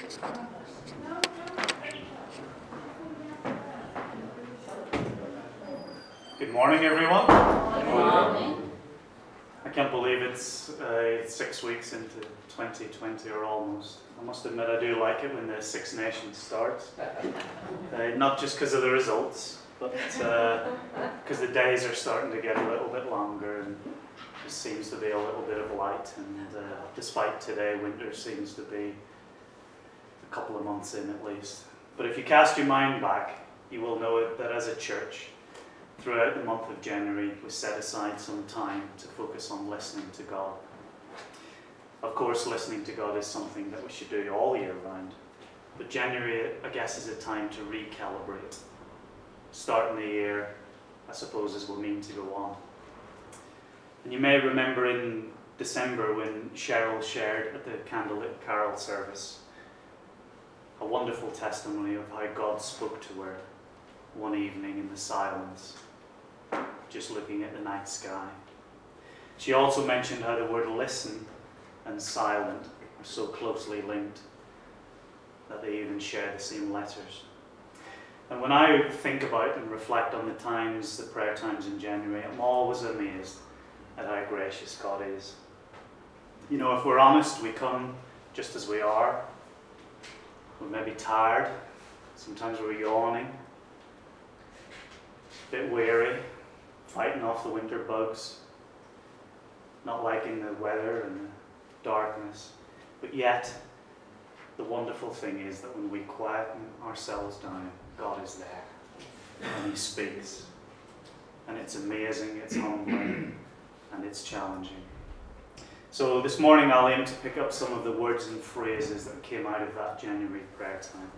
Good morning, everyone. Good morning. I can't believe it's 6 weeks into 2020 or almost. I must admit I do like it when the Six Nations starts. Not just because of the results, but because the days are starting to get a little bit longer and there seems to be a little bit of light. And despite today, winter seems to be a couple of months in at least. But if you cast your mind back, you will know that as a church, throughout the month of January, we set aside some time to focus on listening to God. Of course, listening to God is something that we should do all year round. But January, I guess, is a time to recalibrate. Starting the year, I suppose, as we'll mean to go on. And you may remember in December when Cheryl shared at the Candlelit Carol service a wonderful testimony of how God spoke to her one evening in the silence, just looking at the night sky. She also mentioned how the word listen and silent are so closely linked that they even share the same letters. And when I think about and reflect on the prayer times in January, I'm always amazed at how gracious God is. You know, if we're honest, we come just as we are. We're maybe tired, sometimes we're yawning, a bit weary, fighting off the winter bugs, not liking the weather and the darkness. But yet, the wonderful thing is that when we quieten ourselves down, God is there and He speaks. And it's amazing, it's humbling, and it's challenging. So this morning I'll aim to pick up some of the words and phrases that came out of that January prayer time.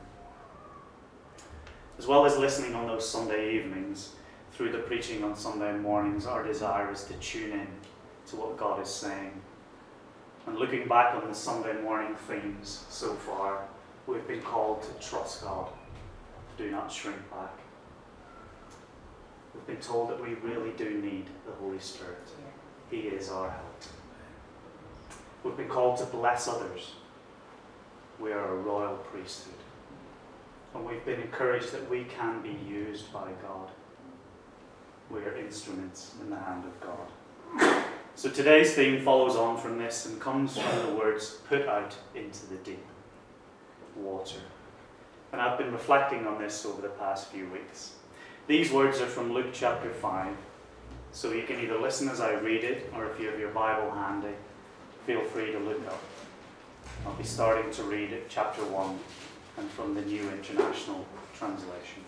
As well as listening on those Sunday evenings, through the preaching on Sunday mornings, our desire is to tune in to what God is saying. And looking back on the Sunday morning themes so far, we've been called to trust God, do not shrink back. We've been told that we really do need the Holy Spirit. He is our help. We've been called to bless others. We are a royal priesthood. And we've been encouraged that we can be used by God. We are instruments in the hand of God. So today's theme follows on from this and comes from the words, put out into the deep water. And I've been reflecting on this over the past few weeks. These words are from Luke chapter 5. So you can either listen as I read it, or if you have your Bible handy, feel free to look up. I'll be starting to read at chapter 1 and from the New International Translation.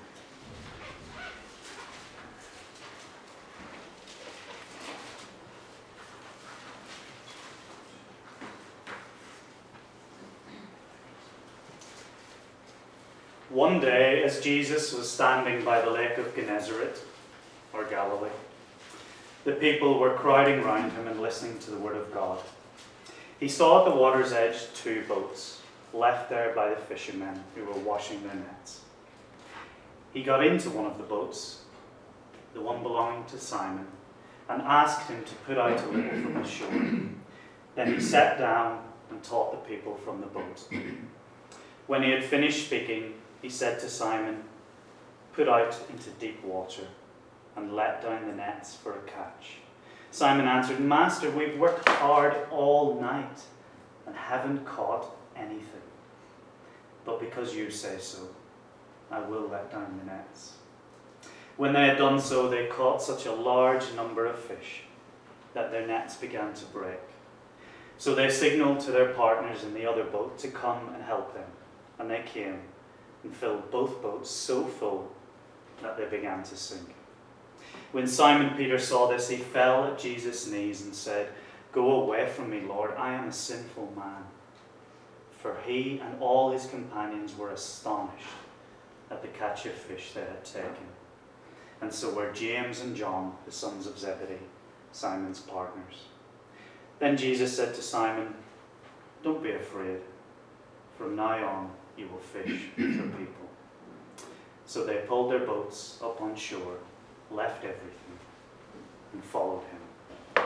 One day, as Jesus was standing by the lake of Gennesaret, or Galilee, the people were crowding round him and listening to the word of God. He saw at the water's edge 2 boats, left there by the fishermen who were washing their nets. He got into one of the boats, the one belonging to Simon, and asked him to put out a little from the shore. Then he sat down and taught the people from the boat. When he had finished speaking, he said to Simon, "Put out into deep water and let down the nets for a catch." Simon answered, "Master, we've worked hard all night and haven't caught anything. But because you say so, I will let down the nets." When they had done so, they caught such a large number of fish that their nets began to break. So they signaled to their partners in the other boat to come and help them. And they came and filled both boats so full that they began to sink. When Simon Peter saw this, he fell at Jesus' knees and said, "Go away from me, Lord, I am a sinful man." For he and all his companions were astonished at the catch of fish they had taken. And so were James and John, the sons of Zebedee, Simon's partners. Then Jesus said to Simon, "Don't be afraid. From now on you will fish for people." So they pulled their boats up on shore, left everything, and followed him.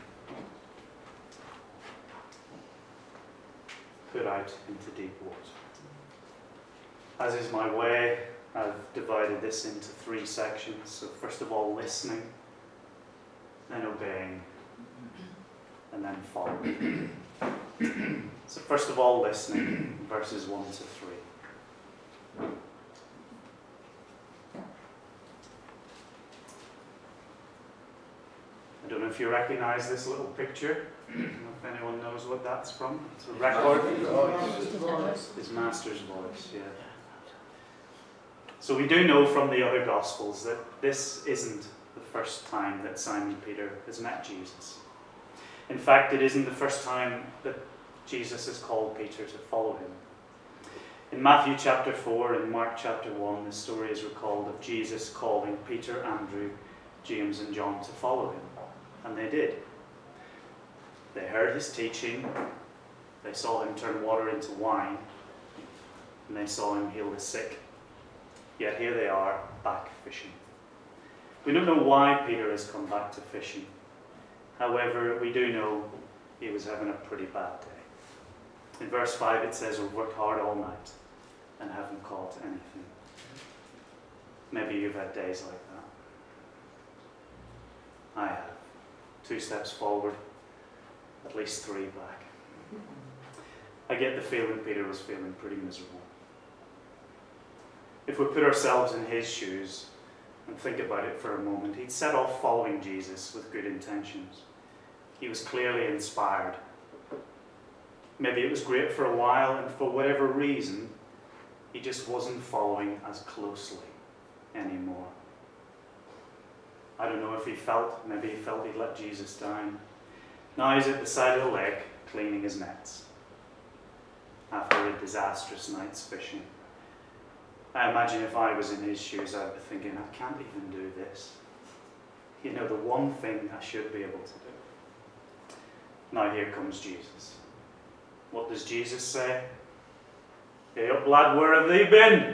Put out into deep water. As is my way, I've divided this into 3 sections. So first of all, listening, then obeying, and then following. So first of all, listening, verses 1 to 3. I don't know if you recognize this little picture. I don't know if anyone knows what that's from. It's a record. His master's voice, yeah. So we do know from the other Gospels that this isn't the first time that Simon Peter has met Jesus. In fact, it isn't the first time that Jesus has called Peter to follow him. In Matthew chapter 4 and Mark chapter 1, the story is recalled of Jesus calling Peter, Andrew, James and John to follow him. And they did. They heard his teaching, they saw him turn water into wine, and they saw him heal the sick. Yet here they are, back fishing. We don't know why Peter has come back to fishing. However, we do know he was having a pretty bad day. In verse 5 it says, "We've worked hard all night and haven't caught anything." Maybe you've had days like that. I have. 2 steps forward, at least 3 back. I get the feeling Peter was feeling pretty miserable. If we put ourselves in his shoes and think about it for a moment, he'd set off following Jesus with good intentions. He was clearly inspired. Maybe it was great for a while, and for whatever reason, he just wasn't following as closely anymore. I don't know if maybe he felt he'd let Jesus down. Now he's at the side of the lake cleaning his nets after a disastrous night's fishing. I imagine if I was in his shoes, I'd be thinking, I can't even do this. You know, the one thing I should be able to do. Now here comes Jesus. What does Jesus say? "Hey up, lad, where have they been?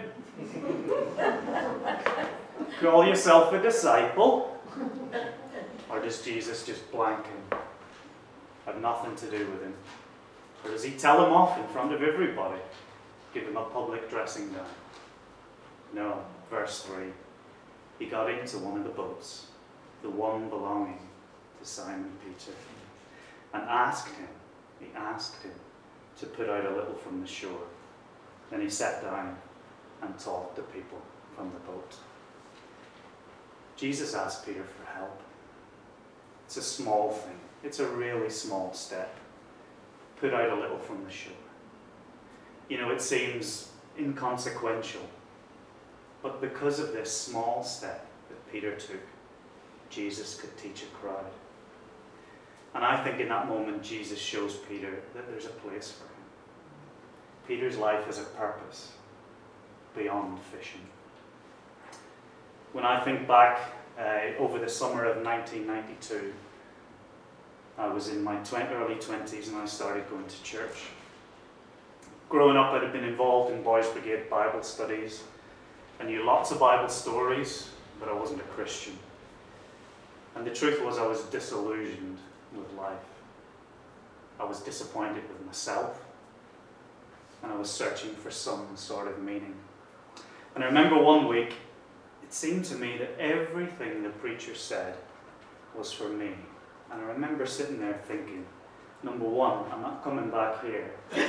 Call yourself a disciple?" Or does Jesus just blank him? Have nothing to do with him? Or does he tell him off in front of everybody? Give him a public dressing down? No, verse 3. He got into one of the boats, the one belonging to Simon Peter, and he asked him to put out a little from the shore. Then he sat down and taught the people from the boat. Jesus asked Peter for help. It's a small thing. It's a really small step. Put out a little from the shore. You know, it seems inconsequential. But because of this small step that Peter took, Jesus could teach a crowd. And I think in that moment, Jesus shows Peter that there's a place for him. Peter's life has a purpose beyond fishing. When I think back over the summer of 1992, I was in my early 20s and I started going to church. Growing up, I'd been involved in Boys Brigade Bible studies. I knew lots of Bible stories, but I wasn't a Christian. And the truth was, I was disillusioned with life. I was disappointed with myself, and I was searching for some sort of meaning. And I remember one week, it seemed to me that everything the preacher said was for me. And I remember sitting there thinking, number one, I'm not coming back here.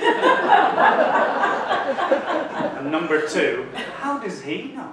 And number two, how does he know?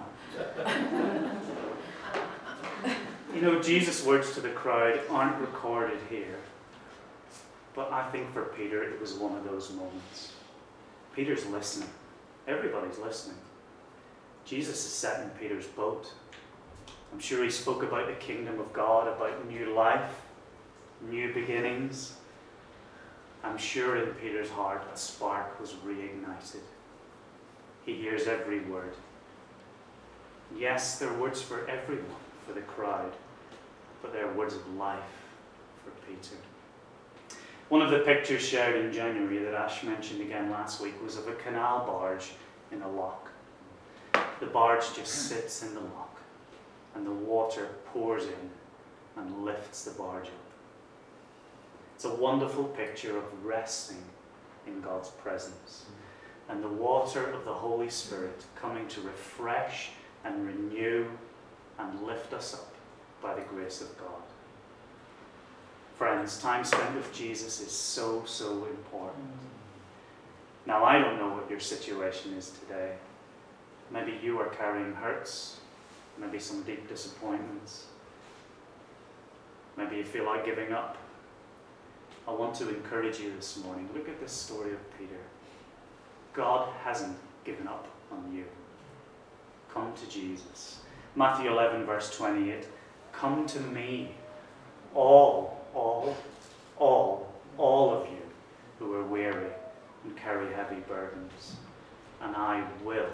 You know, Jesus' words to the crowd aren't recorded here. But I think for Peter, it was one of those moments. Peter's listening. Everybody's listening. Jesus is sat in Peter's boat. I'm sure he spoke about the kingdom of God, about new life, new beginnings. I'm sure in Peter's heart a spark was reignited. He hears every word. Yes, they're words for everyone, for the crowd, but they're words of life for Peter. One of the pictures shared in January that Ash mentioned again last week was of a canal barge in a loch. The barge just sits in the loch, and the water pours in and lifts the barge up. It's a wonderful picture of resting in God's presence. and the water of the Holy Spirit coming to refresh and renew and lift us up by the grace of God. Friends, time spent with Jesus is so, so important. Now, I don't know what your situation is today. Maybe you are carrying hurts, maybe some deep disappointments. Maybe you feel like giving up. I want to encourage you this morning. Look at this story of Peter. God hasn't given up on you. Come to Jesus. Matthew 11, verse 28. Come to me, all of you who are weary and carry heavy burdens, and I will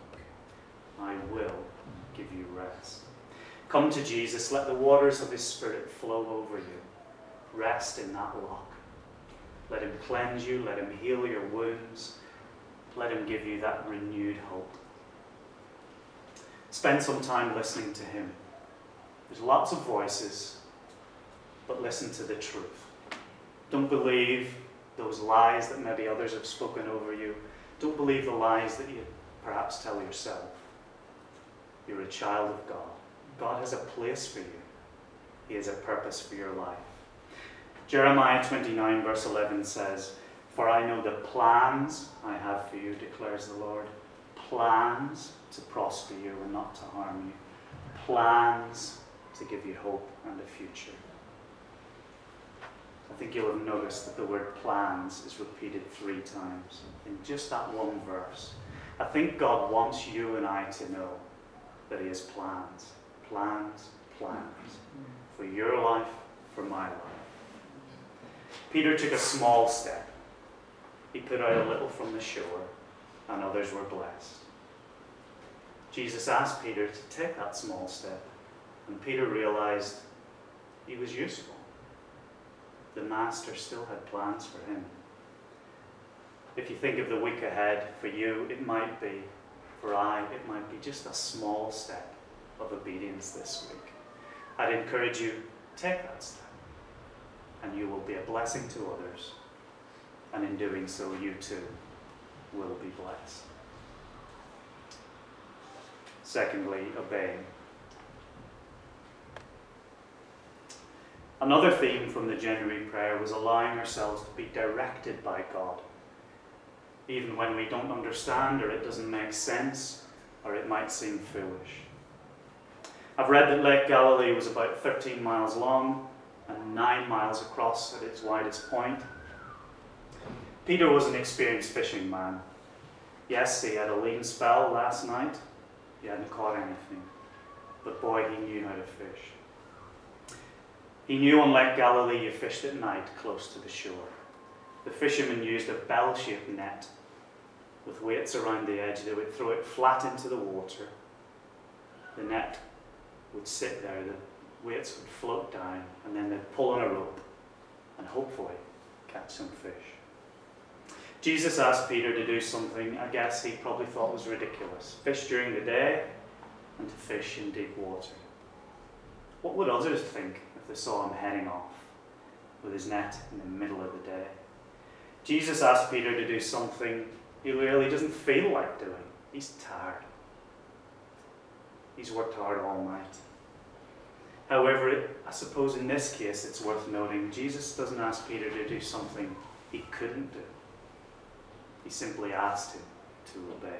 give you rest. Come to Jesus. Let the waters of his Spirit flow over you. Rest in that rock. Let him cleanse you. Let him heal your wounds. Let him give you that renewed hope. Spend some time listening to him. There's lots of voices, but listen to the truth. Don't believe those lies that maybe others have spoken over you. Don't believe the lies that you perhaps tell yourself. You're a child of God. God has a place for you. He has a purpose for your life. Jeremiah 29 verse 11 says, "For I know the plans I have for you, declares the Lord. Plans to prosper you and not to harm you. Plans to give you hope and a future." I think you'll have noticed that the word plans is repeated 3 times in just that one verse. I think God wants you and I to know that he has plans. Plans for your life, for my life. Peter took a small step. He put out a little from the shore, and others were blessed. Jesus asked Peter to take that small step, and Peter realized he was useful. The Master still had plans for him. If you think of the week ahead, for you, it might be just a small step of obedience this week. I'd encourage you, take that step, and you will be a blessing to others. And in doing so, you too will be blessed. Secondly, obey. Another theme from the January prayer was allowing ourselves to be directed by God, even when we don't understand or it doesn't make sense or it might seem foolish. I've read that Lake Galilee was about 13 miles long and 9 miles across at its widest point. Peter was an experienced fishing man. Yes, he had a lean spell last night. He hadn't caught anything. But boy, he knew how to fish. He knew on Lake Galilee you fished at night close to the shore. The fishermen used a bell-shaped net with weights around the edge. They would throw it flat into the water. The net would sit there, the weights would float down, and then they'd pull on a rope and hopefully catch some fish. Jesus asked Peter to do something I guess he probably thought was ridiculous. Fish during the day and to fish in deep water. What would others think if they saw him heading off with his net in the middle of the day? Jesus asked Peter to do something he really doesn't feel like doing. He's tired. He's worked hard all night. However, I suppose in this case it's worth noting Jesus doesn't ask Peter to do something he couldn't do. He simply asked him to obey.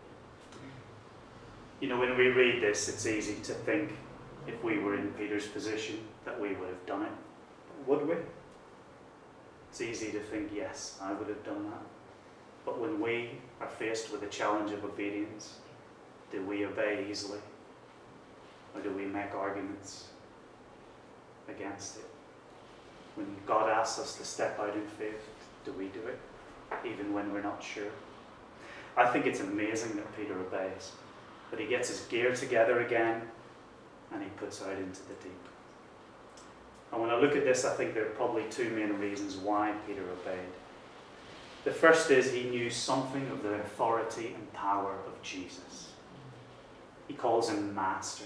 You know, when we read this, it's easy to think if we were in Peter's position that we would have done it. Would we? It's easy to think, yes, I would have done that. But when we are faced with the challenge of obedience, do we obey easily? Or do we make arguments against it? When God asks us to step out in faith, do we do it? Even when we're not sure? I think it's amazing that Peter obeys. That he gets his gear together again and he puts out into the deep. And when I look at this, I think there are probably 2 main reasons why Peter obeyed. The first is he knew something of the authority and power of Jesus. He calls him Master.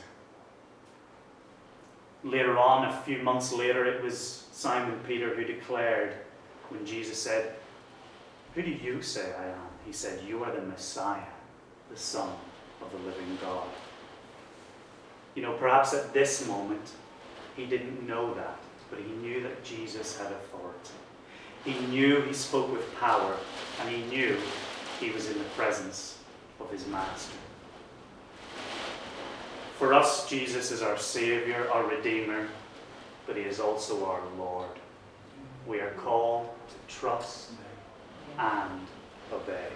Later on, a few months later, it was Simon Peter who declared, when Jesus said, "Who do you say I am?" he said, "You are the Messiah, the Son of the living God." You know, perhaps at this moment, he didn't know that, but he knew that Jesus had authority. He knew he spoke with power, and he knew he was in the presence of his Master. For us, Jesus is our Savior, our Redeemer, but he is also our Lord. We are called to trust and obey.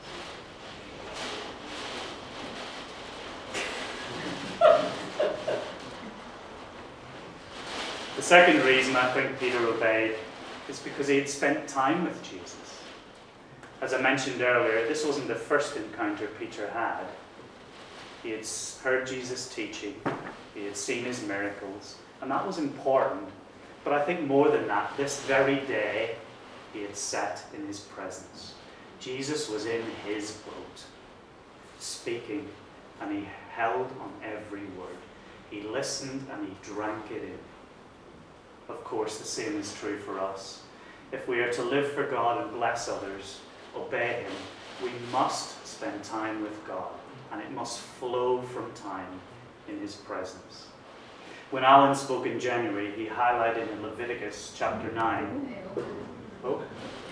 The second reason I think Peter obeyed is because he had spent time with Jesus. As I mentioned earlier, this wasn't the first encounter Peter had. He had heard Jesus teaching, he had seen his miracles, and that was important. But I think more than that, this very day, he had sat in his presence. Jesus was in his boat, speaking, and he held on every word. He listened and he drank it in. Of course, the same is true for us. If we are to live for God and bless others, obey him, we must spend time with God, and it must flow from time in his presence. When Alan spoke in January, he highlighted in Leviticus chapter 9. Oh.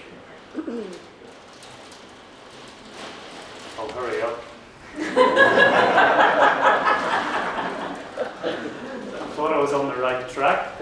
I'll hurry up. I thought I was on the right track.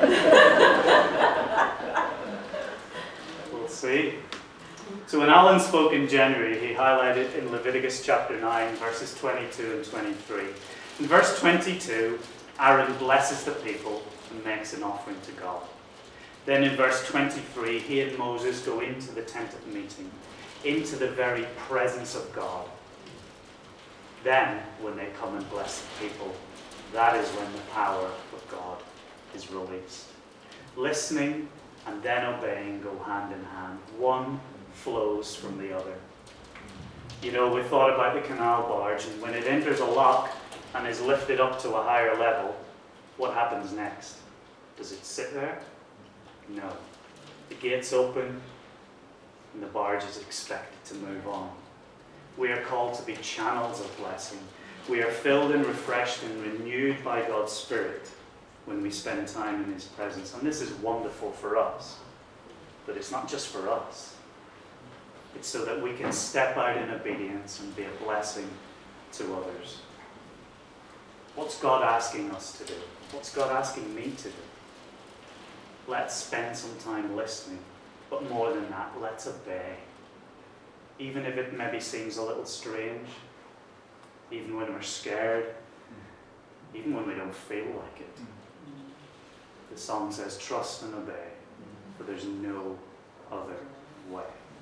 We'll see. So when Alan spoke in January, he highlighted in Leviticus chapter 9, verses 22 and 23. In verse 22, Aaron blesses the people and makes an offering to God. Then in verse 23, he and Moses go into the tent of meeting, into the very presence of God. Then, when they come and bless the people, that is when the power of God is released. Listening and then obeying go hand in hand. One flows from the other. You know, we thought about the canal barge, and when it enters a lock and is lifted up to a higher level, what happens next? Does it sit there? No. The gates open and the barge is expected to move on. We are called to be channels of blessing. We are filled and refreshed and renewed by God's Spirit when we spend time in his presence. And this is wonderful for us. But it's not just for us. It's so that we can step out in obedience and be a blessing to others. What's God asking us to do? What's God asking me to do? Let's spend some time listening. But more than that, let's obey. Even if it maybe seems a little strange, even when we're scared, even when we don't feel like it. The song says, trust and obey, for there's no other way.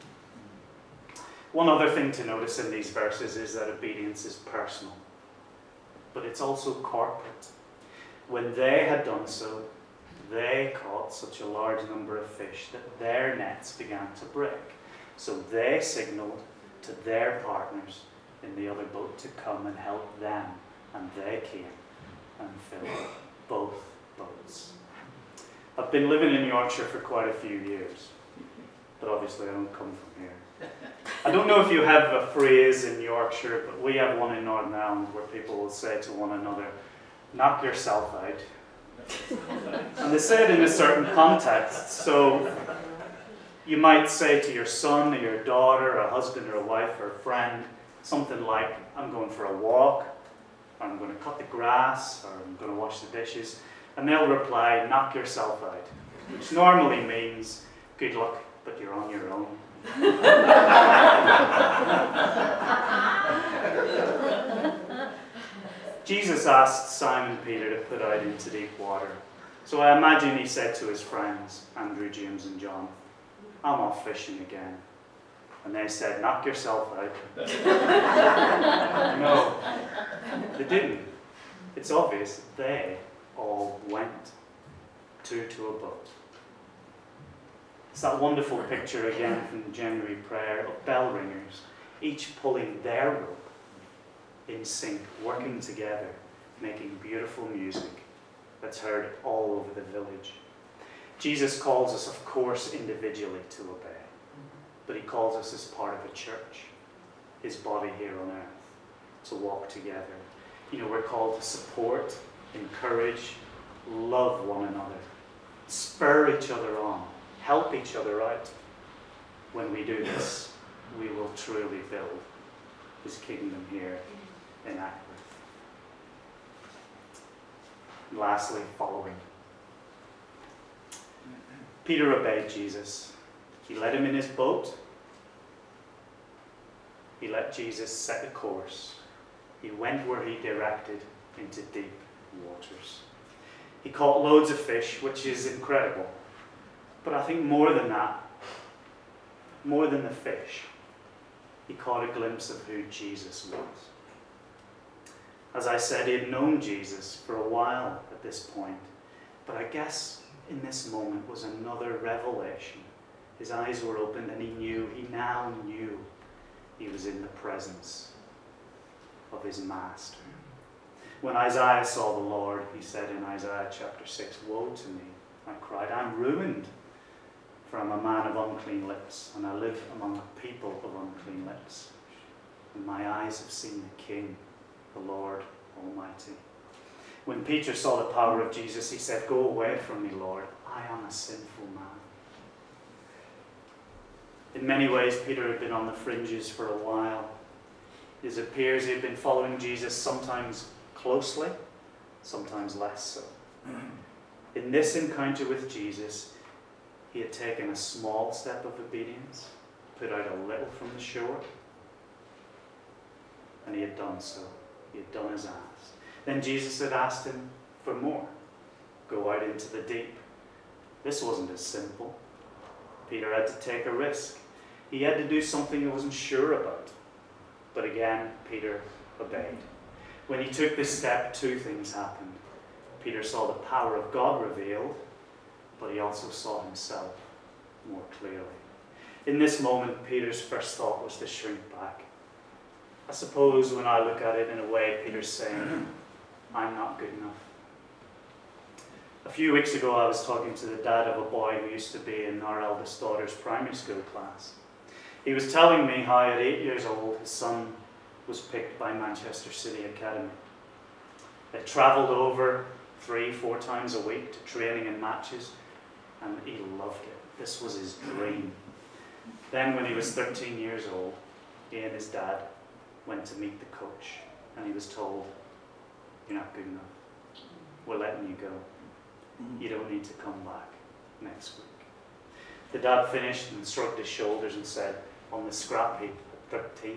One other thing to notice in these verses is that obedience is personal, but it's also corporate. When they had done so, they caught such a large number of fish that their nets began to break. So they signaled to their partners in the other boat to come and help them, and they came and filled both boats. I've been living in Yorkshire for quite a few years, but obviously I don't come from here. I don't know if you have a phrase in Yorkshire, but we have one in Northern Ireland where people will say to one another, knock yourself out. And they say it in a certain context. So you might say to your son or your daughter, or a husband or a wife or a friend, something like, I'm going for a walk, or I'm going to cut the grass, or I'm going to wash the dishes. And they'll reply, knock yourself out, which normally means, good luck, but you're on your own. Jesus asked Simon Peter to put out into deep water. So I imagine he said to his friends, Andrew, James and John, I'm off fishing again. And they said, knock yourself out. No, they didn't. It's obvious they all went, two to a boat. It's that wonderful picture again from the January prayer of bell ringers, each pulling their rope in sync, working together, making beautiful music that's heard all over the village. Jesus calls us, of course, individually to obey, but he calls us as part of a church. his body here on earth, to walk together. We're called to support, encourage, love one another, spur each other on, help each other out. When we do this, we will truly build his kingdom here in Ackworth. And lastly, following. Peter obeyed Jesus. He led him in his boat. He let Jesus set the course. He went where he directed, into deep waters. He caught loads of fish, which is incredible. But I think more than that, more than the fish, he caught a glimpse of who Jesus was. As I said, he had known Jesus for a while at this point, but I guess in this moment was another revelation. His eyes were opened and he now knew he was in the presence of his master. When Isaiah saw the Lord, he said in Isaiah chapter 6, "Woe to me," I cried, "I'm ruined, for I'm a man of unclean lips, and I live among a people of unclean lips. And my eyes have seen the King, the Lord Almighty." When Peter saw the power of Jesus, he said, "Go away from me, Lord. I am a sinful man." In many ways, Peter had been on the fringes for a while. It appears he had been following Jesus sometimes closely, sometimes less so. In this encounter with Jesus, he had taken a small step of obedience, put out a little from the shore, and he had done so. He had done as asked. Then Jesus had asked him for more. Go out into the deep. This wasn't as simple. Peter had to take a risk. He had to do something he wasn't sure about. But again, Peter obeyed. When he took this step, two things happened. Peter saw the power of God revealed, but he also saw himself more clearly. In this moment, Peter's first thought was to shrink back. I suppose when I look at it in a way, Peter's saying, "I'm not good enough." A few weeks ago, I was talking to the dad of a boy who used to be in our eldest daughter's primary school class. He was telling me how at 8 years old, his son was picked by Manchester City Academy. They travelled over 3-4 times a week to training and matches, and he loved it. This was his dream. Then when he was 13 years old, he and his dad went to meet the coach, and he was told, "You're not good enough. We're letting you go. You don't need to come back next week." The dad finished and shrugged his shoulders and said, "On the scrap heap at 13.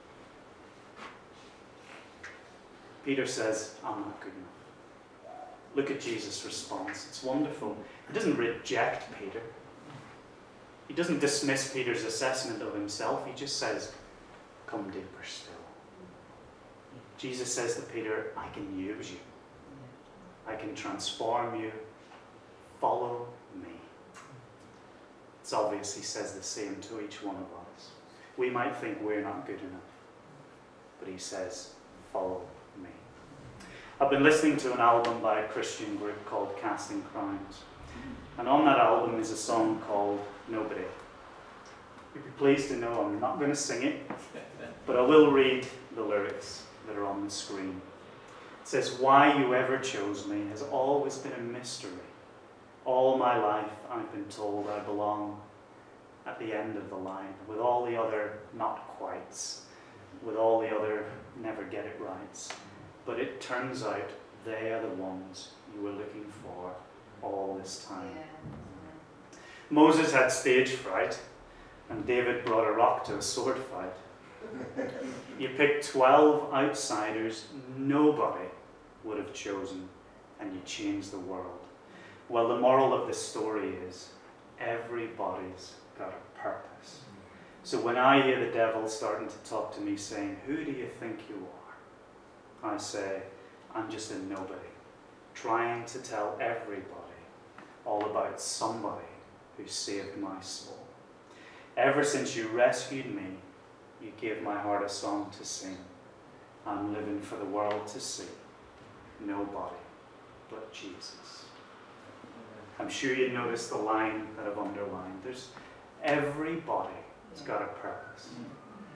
Peter says, "I'm not good enough." Look at Jesus' response. It's wonderful. He doesn't reject Peter. He doesn't dismiss Peter's assessment of himself. He just says, "Come deeper still." Jesus says to Peter, "I can use you. I can transform you. Follow me." It's obvious he says the same to each one of us. We might think we're not good enough, but he says, "Follow me." I've been listening to an album by a Christian group called Casting Crowns. And on that album is a song called "Nobody." You'd be pleased to know I'm not going to sing it, but I will read the lyrics that are on the screen. It says, "Why you ever chose me has always been a mystery. All my life I've been told I belong at the end of the line, with all the other not quites, with all the other never get it rights. But it turns out they are the ones you were looking for all this time." Yeah. Moses had stage fright, and David brought a rock to a sword fight. You picked 12 outsiders nobody would have chosen, and you changed the world. Well, the moral of the story is everybody's got a purpose. So when I hear the devil starting to talk to me saying, "Who do you think you are?" I say, "I'm just a nobody, trying to tell everybody all about somebody who saved my soul. Ever since you rescued me, you gave my heart a song to sing. I'm living for the world to see. Nobody but Jesus." I'm sure you noticed the line that I've underlined. There's everybody's got a purpose.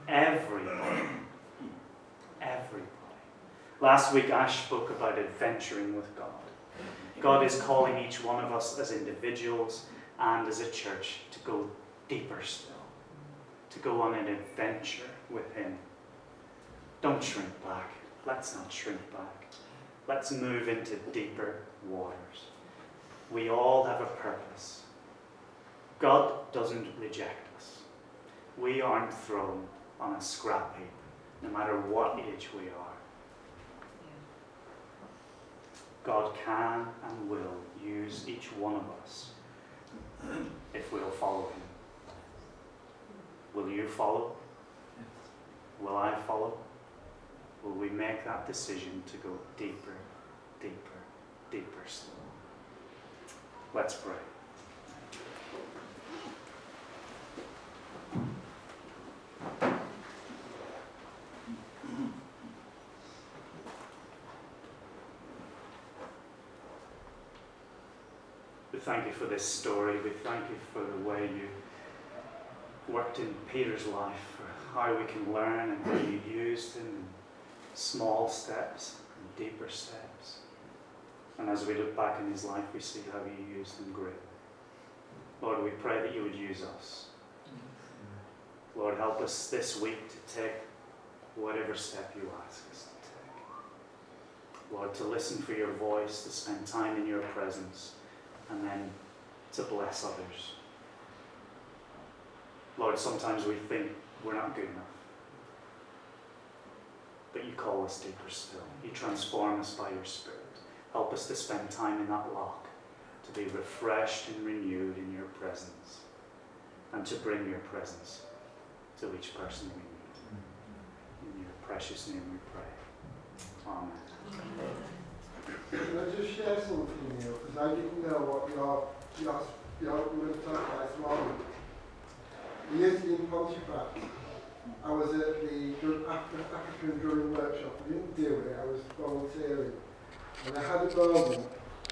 Everybody. Everybody. Last week, Ash spoke about adventuring with God. God is calling each one of us as individuals and as a church to go deeper still, to go on an adventure with Him. Don't shrink back. Let's not shrink back. Let's move into deeper waters. We all have a purpose. God doesn't reject us. We aren't thrown on a scrap heap, no matter what age we are. God can and will use each one of us if we'll follow Him. Will you follow? Will I follow? Will we make that decision to go deeper, deeper, deeper still? Let's pray. We thank you for this story. We thank you for the way you worked in Peter's life, for how we can learn and how you used him in small steps and deeper steps. And as we look back in his life, we see how you used him greatly. Lord, we pray that you would use us. Lord, help us this week to take whatever step you ask us to take. Lord, to listen for your voice, to spend time in your presence, and then to bless others. Lord, sometimes we think we're not good enough. But you call us deeper still. You transform us by your Spirit. Help us to spend time in that lock, to be refreshed and renewed in your presence, and to bring your presence to each person we meet. In your precious name we pray. Amen. Can I just share something here? Because I didn't know what you're going to talk about this morning. Years in Pontefract, I was at the African Drumming Workshop. I didn't do it, I was volunteering. And I had a moment